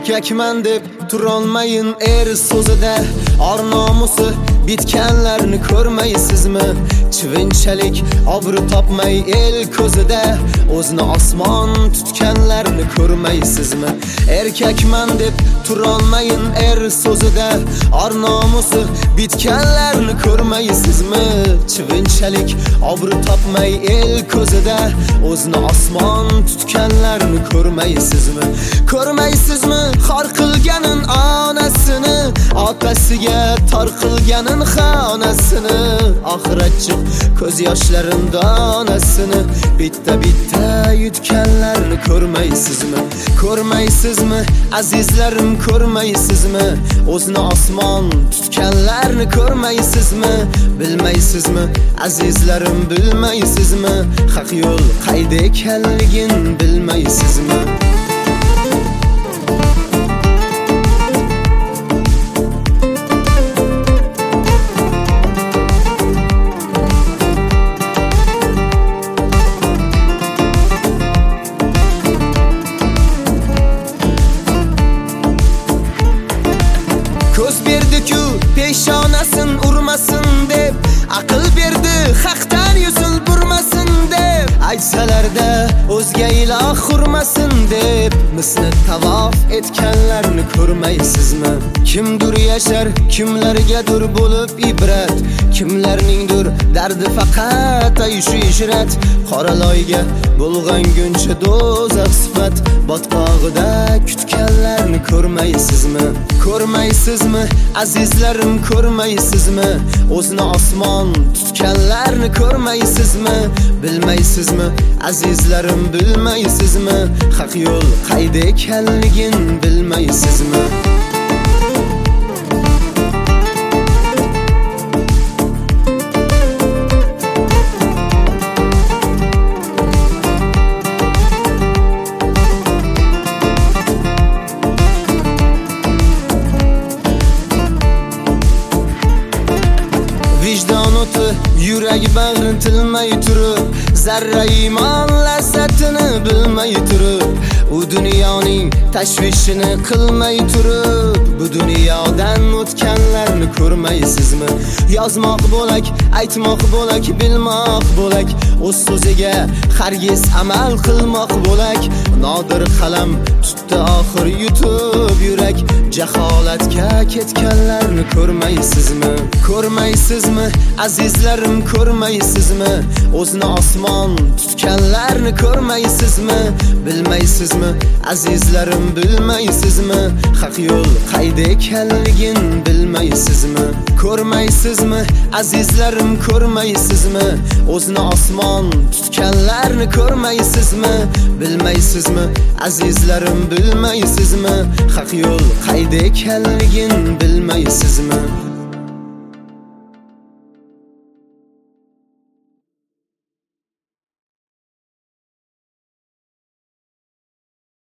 erkakman deb turolmayin so'zida or nomusi bitganlarni ko'rmaysizmi? Chivinchalik obro' topmay el ko'zida o'zini osmon tutganlarni ko'rmaysizmi? Erkakman deb turolmayin so'zida or nomusi bitganlarni ko'rmaysizmi? Chivinchalik obro' topmay el ko'zida o'zini osmon tutganlarni ko'rmaysizmi? Ko'rmaysizmi xor qilganin onasini, otasiga tor qilganin xonasini, oxiratchi ko'z yoshlarin donasini bitta yutganlarni ko'rmaysizmi? Ko'rmaysizmi azizlarim, ko'rmaysizmi? O'zini osmon tutganlarni ko'rmaysizmi? Bilmaysizmi azizlarim, bilmaysizmi? Haq yo'l qayda ekanligin bilmaysizmi? Ko'z berdi-ku peshonasin urmasin deb, aql berdi haqdan yuzin burmasin deb, aytsalarda o'zga iloh urmasin deb, misli tavof etganlarni ko'rmaysizmi? Kimdir yashar, kimlargadir bo'lib ibrat, kimlarningdir dardi faqat shu ishrat. Qora loyga bulg'anguncha do'zax sifat, botqog'ida kutganlarni ko'rmaysizmi? Ko'rmaysizmi azizlarim, ko'rmaysizmi? O'zini osmon tutganlarni ko'rmaysizmi? Bilmaysizmi azizlarim, bilmaysizmi? Haq yo'l qayda ekanligin bilmaysizmi? Vijdon o'ti yurak bag'rin tilmay turib, zarra iymon lazzatini bilmay turib, u dunyoning tashvishini qilmay turib, bu dunyodan o'tganlarni ko'rmaysizmi? Yozmoq bo'lak, aytmoq bo'lak, bilmoq bo'lak, o'z so'ziga hargiz amal qilmoq bo'lak. Nodir qalam tutdi oxir yutib yurak, jaholatga ketganlarni ko'rmaysizmi? Ko'rmaysizmi azizlarim, ko'rmaysizmi? O'zini osmon tutganlarni ko'rmaysizmi? Bilmaysizmi azizlarim, bilmaysizmi? Haq yo'l qayda ekanligin bilmaysizmi? Ko'rmaysizmi azizlarim, ko'rmaysizmi? O'zini osmon tutganlarni ko'rmaysizmi? Bilmaysizmi azizlarim, bilmaysizmi? Haq yo'l qayda ekanligin bilmaysizmi?